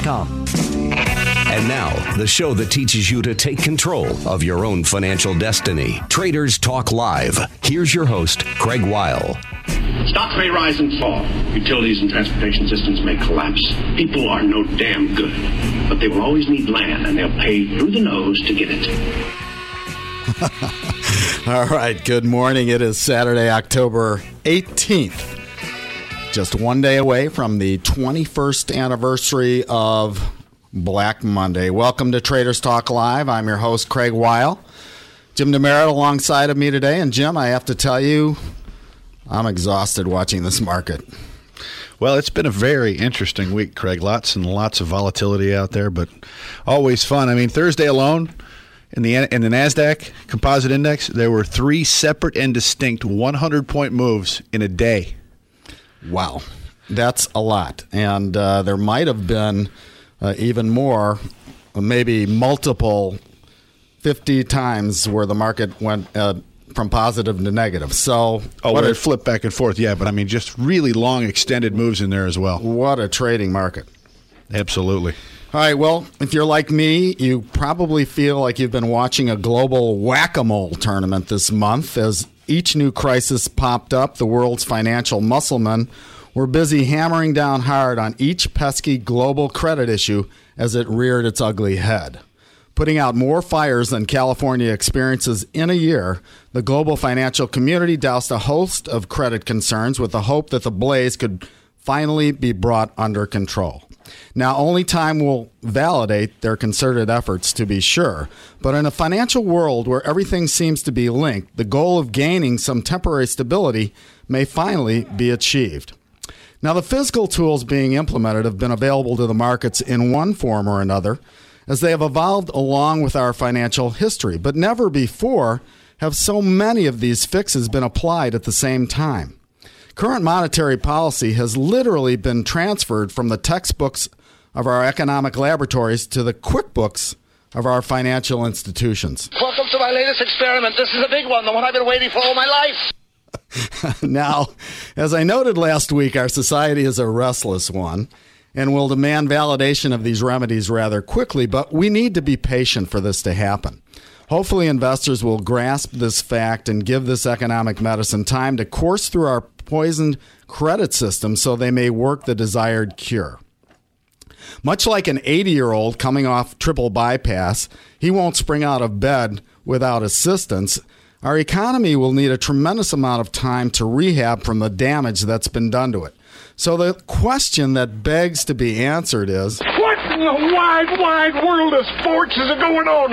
TradersTalkLive.com. And now, the show that teaches you to take control of your own financial destiny. Traders Talk Live. Here's your host, Craig Weil. Stocks may rise and fall. Utilities and transportation systems may collapse. People are no damn good. But they will always need land, and they'll pay through the nose to get it. All right, good morning. It is Saturday, October 18th. Just one day away from the 21st anniversary of Black Monday. Welcome to Traders Talk Live. I'm your host, Craig Weil. Jim DeMerit alongside of me today. And Jim, I have to tell you, I'm exhausted watching this market. Well, it's been a very interesting week, Craig. Lots and lots of volatility out there, but always fun. I mean, Thursday alone, in the NASDAQ Composite Index, there were 3 separate and distinct 100-point moves in a day. Wow. That's a lot. And there might have been even more, maybe multiple 50 times where the market went from positive to negative. So, where it flipped back and forth, yeah. But I mean, just really long, extended moves in there as well. What a trading market! Absolutely. All right. Well, if you're like me, you probably feel like you've been watching a global whack-a-mole tournament this month. As each new crisis popped up, the world's financial musclemen were busy hammering down hard on each pesky global credit issue as it reared its ugly head. Putting out more fires than California experiences in a year, the global financial community doused a host of credit concerns with the hope that the blaze could finally be brought under control. Now, only time will validate their concerted efforts, to be sure, but in a financial world where everything seems to be linked, the goal of gaining some temporary stability may finally be achieved. Now, the fiscal tools being implemented have been available to the markets in one form or another, as they have evolved along with our financial history. But never before have so many of these fixes been applied at the same time. Current monetary policy has literally been transferred from the textbooks of our economic laboratories to the QuickBooks of our financial institutions. Welcome to my latest experiment. This is a big one, the one I've been waiting for all my life. Now, as I noted last week, our society is a restless one and will demand validation of these remedies rather quickly, but we need to be patient for this to happen. Hopefully, investors will grasp this fact and give this economic medicine time to course through our poisoned credit system so they may work the desired cure. Much like an 80-year-old coming off triple bypass, he won't spring out of bed without assistance. Our economy will need a tremendous amount of time to rehab from the damage that's been done to it. So the question that begs to be answered is, What in the wide, wide world of sports is going on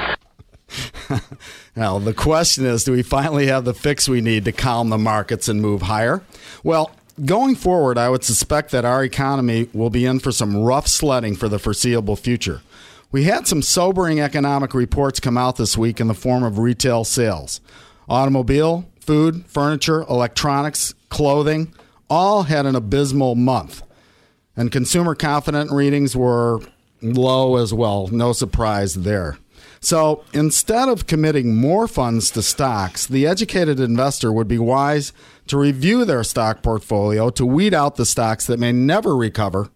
here? Now, the question is, do we finally have the fix we need to calm the markets and move higher? Well, going forward, I would suspect that our economy will be in for some rough sledding for the foreseeable future. We had some sobering economic reports come out this week in the form of retail sales. Automobile, food, furniture, electronics, clothing, all had an abysmal month. And consumer confidence readings were low as well. No surprise there. So instead of committing more funds to stocks, the educated investor would be wise to review their stock portfolio to weed out the stocks that may never recover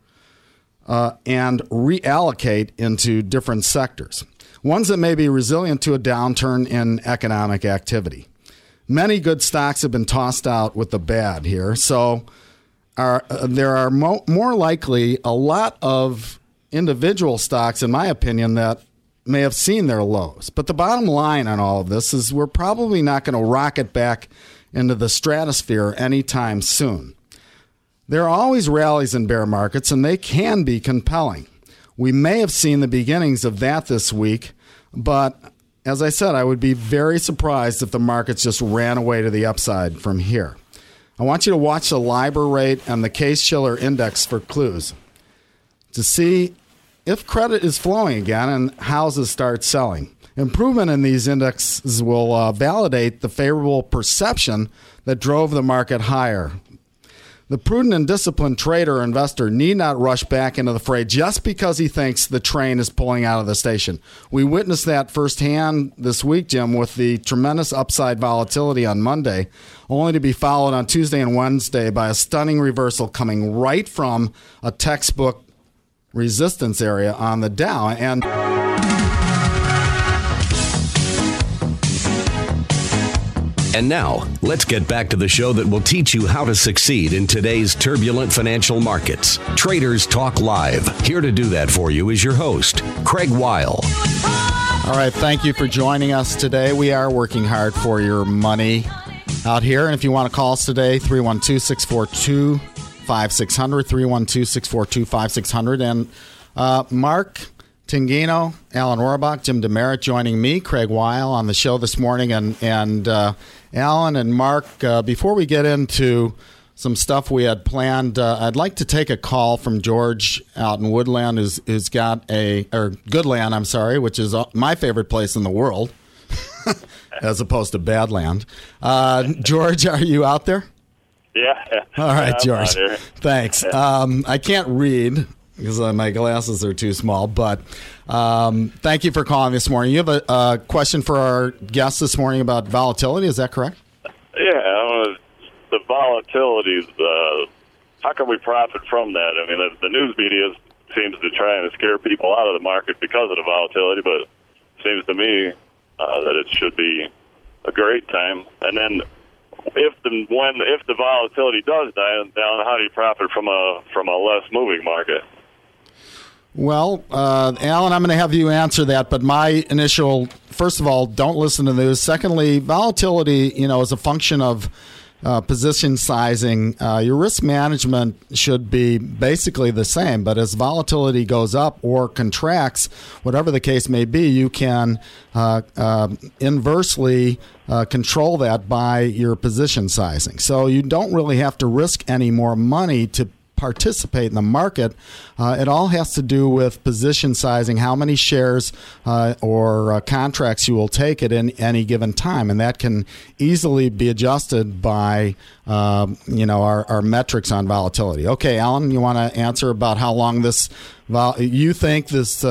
and reallocate into different sectors, ones that may be resilient to a downturn in economic activity. Many good stocks have been tossed out with the bad here, so there are more likely a lot of individual stocks, in my opinion, that may have seen their lows. But the bottom line on all of this is we're probably not going to rocket back into the stratosphere anytime soon. There are always rallies in bear markets, and they can be compelling. We may have seen the beginnings of that this week, but as I said, I would be very surprised if the markets just ran away to the upside from here. I want you to watch the LIBOR rate and the Case-Shiller index for clues to see if credit is flowing again and houses start selling. Improvement in these indexes will validate the favorable perception that drove the market higher. The prudent and disciplined trader or investor need not rush back into the fray just because he thinks the train is pulling out of the station. We witnessed that firsthand this week, Jim, with the tremendous upside volatility on Monday, only to be followed on Tuesday and Wednesday by a stunning reversal coming right from a textbook resistance area on the Dow. And now, let's get back to the show that will teach you how to succeed in today's turbulent financial markets. Traders Talk Live. Here to do that for you is your host, Craig Weil. All right, thank you for joining us today. We are working hard for your money out here. And if you want to call us today, 312-642-5600, 312-642-5600. And Mark Tingino, Alan Orbach, Jim Demerit joining me, Craig Weil, on the show this morning. And Alan and Mark, before we get into some stuff we had planned, I'd like to take a call from George out in Woodland, who's got Goodland, I'm sorry, which is my favorite place in the world, as opposed to Badland. George, are you out there? Yeah. All right, George. Thanks. I can't read because my glasses are too small, but thank you for calling this morning. You have a question for our guest this morning about volatility, is that correct? Yeah, the volatility, how can we profit from that? I mean, the news media seems to try and scare people out of the market because of the volatility, but it seems to me that it should be a great time. And then if the volatility does die down, how do you profit from a less moving market? Well, Alan, I'm going to have you answer that, but my initial, first of all, don't listen to the news. Secondly, volatility, is a function of position sizing. Your risk management should be basically the same, but as volatility goes up or contracts, whatever the case may be, you can inversely control that by your position sizing. So you don't really have to risk any more money to participate in the market. It all has to do with position sizing, how many shares or contracts you will take at any given time, and that can easily be adjusted by our metrics on volatility. Okay, Alan, you want to answer about how long you think this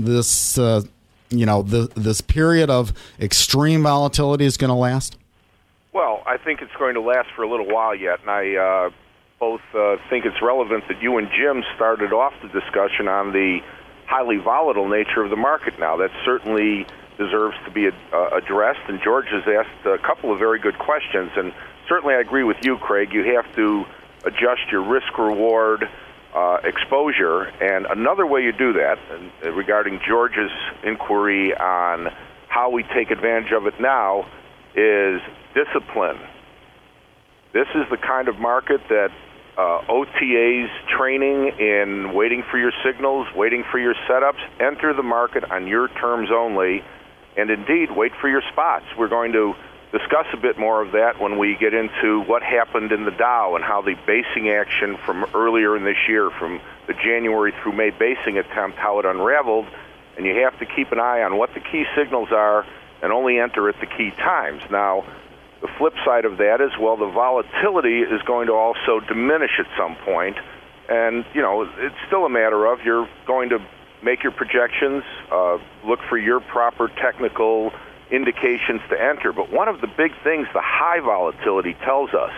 period of extreme volatility is going to last? Well, I think it's going to last for a little while yet, and I both think it's relevant that you and Jim started off the discussion on the highly volatile nature of the market now. That certainly deserves to be addressed, and George has asked a couple of very good questions, and certainly I agree with you, Craig. You have to adjust your risk-reward exposure, and another way you do that, and regarding George's inquiry on how we take advantage of it now, is discipline. This is the kind of market that OTAs training in waiting for your signals, waiting for your setups, enter the market on your terms only, and indeed wait for your spots. We're going to discuss a bit more of that when we get into what happened in the Dow and how the basing action from earlier in this year, from the January through May basing attempt, how it unraveled, and you have to keep an eye on what the key signals are and only enter at the key times. Now, the flip side of that is, well, the volatility is going to also diminish at some point. And, it's still a matter of you're going to make your projections, look for your proper technical indications to enter. But one of the big things the high volatility tells us,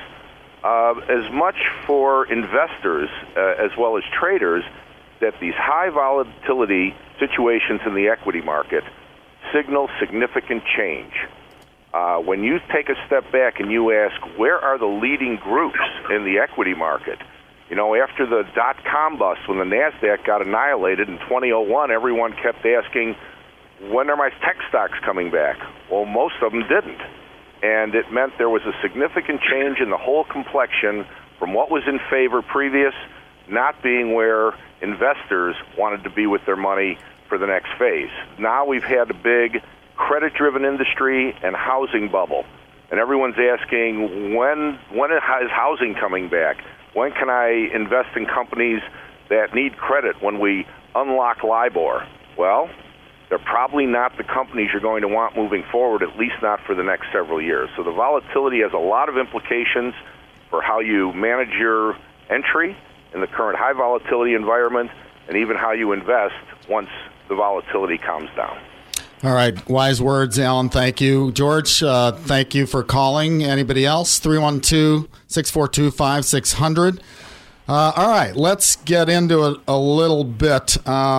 as much for investors as well as traders, that these high volatility situations in the equity market signal significant change. When you take a step back and you ask, where are the leading groups in the equity market? After the dot-com bust, when the NASDAQ got annihilated in 2001, everyone kept asking, when are my tech stocks coming back? Well, most of them didn't. And it meant there was a significant change in the whole complexion from what was in favor previous, not being where investors wanted to be with their money for the next phase. Now we've had a big credit-driven industry and housing bubble. And everyone's asking, when is housing coming back? When can I invest in companies that need credit when we unlock LIBOR? Well, they're probably not the companies you're going to want moving forward, at least not for the next several years. So the volatility has a lot of implications for how you manage your entry in the current high volatility environment and even how you invest once the volatility calms down. All right. Wise words, Alan. Thank you. George, thank you for calling. Anybody else? 312-642-5600. All right, let's get into it a little bit.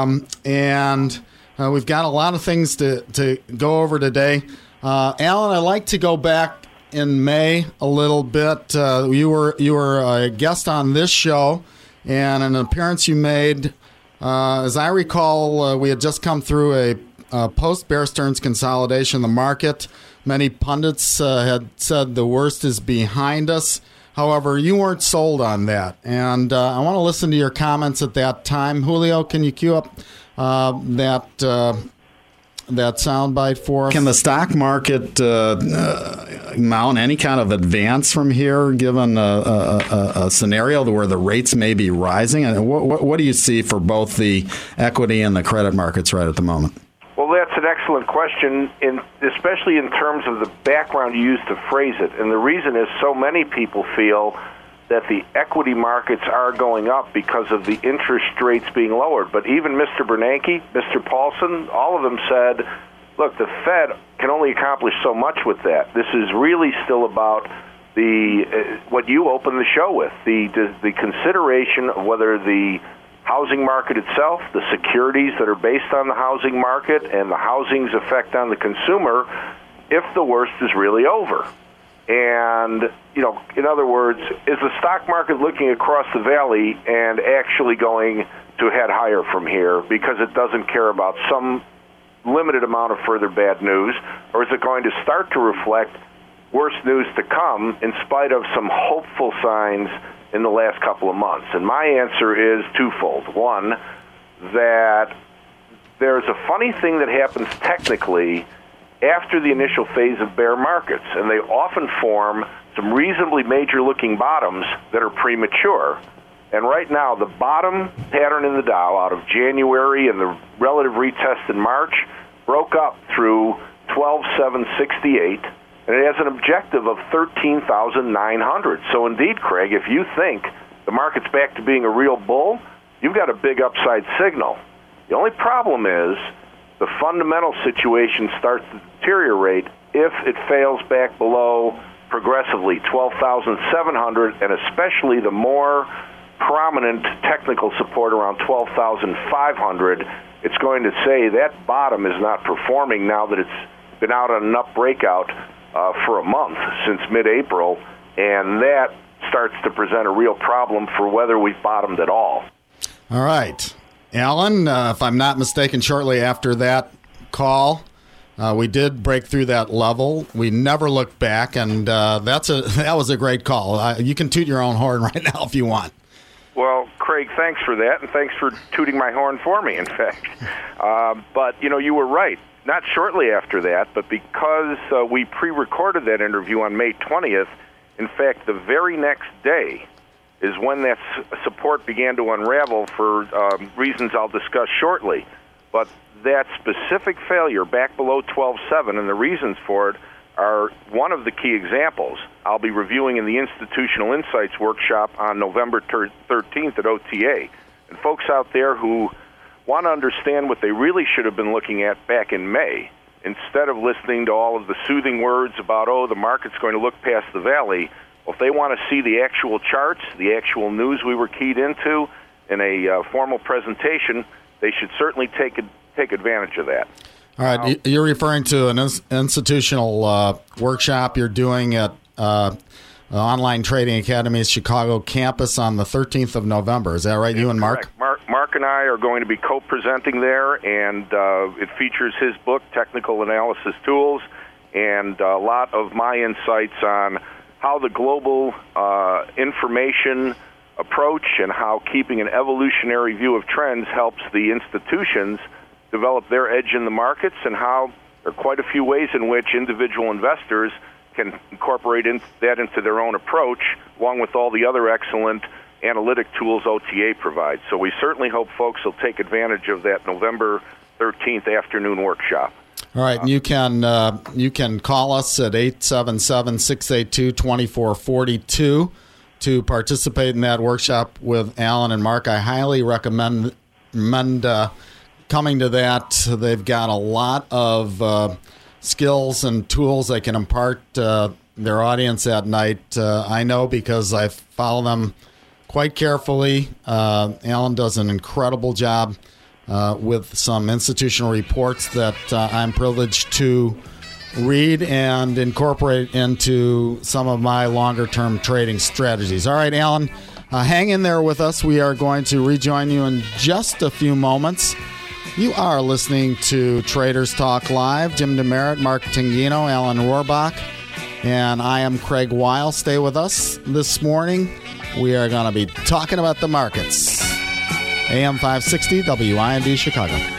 We've got a lot of things to go over today. Alan, I'd like to go back in May a little bit. You were a guest on this show, and an appearance you made. As I recall, we had just come through a post-Bear Stearns consolidation in the market. Many pundits had said the worst is behind us. However, you weren't sold on that, and I want to listen to your comments at that time. Julio, can you cue up that soundbite for us? Can the stock market mount any kind of advance from here, given a scenario where the rates may be rising? And what do you see for both the equity and the credit markets right at the moment? Well, that's an excellent question, especially in terms of the background you used to phrase it. And the reason is so many people feel that the equity markets are going up because of the interest rates being lowered. But even Mr. Bernanke, Mr. Paulson, all of them said, look, the Fed can only accomplish so much with that. This is really still about what you opened the show with, the consideration of whether the housing market itself, the securities that are based on the housing market, and the housing's effect on the consumer, if the worst is really over. And, in other words, is the stock market looking across the valley and actually going to head higher from here because it doesn't care about some limited amount of further bad news, or is it going to start to reflect worse news to come in spite of some hopeful signs in the last couple of months? And my answer is twofold. One, that there's a funny thing that happens technically after the initial phase of bear markets, and they often form some reasonably major-looking bottoms that are premature. And right now, the bottom pattern in the Dow out of January and the relative retest in March broke up through 12,768, and it has an objective of 13,900. So indeed, Craig, if you think the market's back to being a real bull, you've got a big upside signal. The only problem is the fundamental situation starts to deteriorate if it fails back below progressively 12,700, and especially the more prominent technical support around 12,500. It's going to say that bottom is not performing now that it's been out on an up breakout for a month since mid-April, and that starts to present a real problem for whether we've bottomed at all. All right. Alan, if I'm not mistaken, shortly after that call, we did break through that level. We never looked back, and that was a great call. You can toot your own horn right now if you want. Well, Craig, thanks for that, and thanks for tooting my horn for me, in fact. But, you were right. Not shortly after that, but because we pre-recorded that interview on May 20th, in fact, the very next day is when that support began to unravel for reasons I'll discuss shortly. But that specific failure back below 12.7 and the reasons for it are one of the key examples I'll be reviewing in the Institutional Insights workshop on November 13th at OTA. And folks out there who want to understand what they really should have been looking at back in May, instead of listening to all of the soothing words about, the market's going to look past the valley, well, if they want to see the actual charts, the actual news we were keyed into in a formal presentation, they should certainly take advantage of that. All right, you're referring to an institutional workshop you're doing at Online Trading Academy's Chicago campus on the 13th of November. Is that right, you and Mark? Mark and I are going to be co-presenting there, and it features his book, Technical Analysis Tools, and a lot of my insights on how the global information approach and how keeping an evolutionary view of trends helps the institutions develop their edge in the markets, and how there are quite a few ways in which individual investors can incorporate that into their own approach, along with all the other excellent analytic tools OTA provides. So we certainly hope folks will take advantage of that November 13th afternoon workshop. All right, and you can call us at 877-682-2442 to participate in that workshop with Alan and Mark. I highly recommend coming to that. They've got a lot of skills and tools they can impart their audience at night. I know because I follow them quite carefully. Alan does an incredible job with some institutional reports that I'm privileged to read and incorporate into some of my longer-term trading strategies. All right, Alan, hang in there with us. We are going to rejoin you in just a few moments. You are listening to Traders Talk Live. Jim DeMerit, Mark Tangino, Alan Rohrbach, and I am Craig Weil. Stay with us this morning. We are going to be talking about the markets. AM 560, WIND Chicago.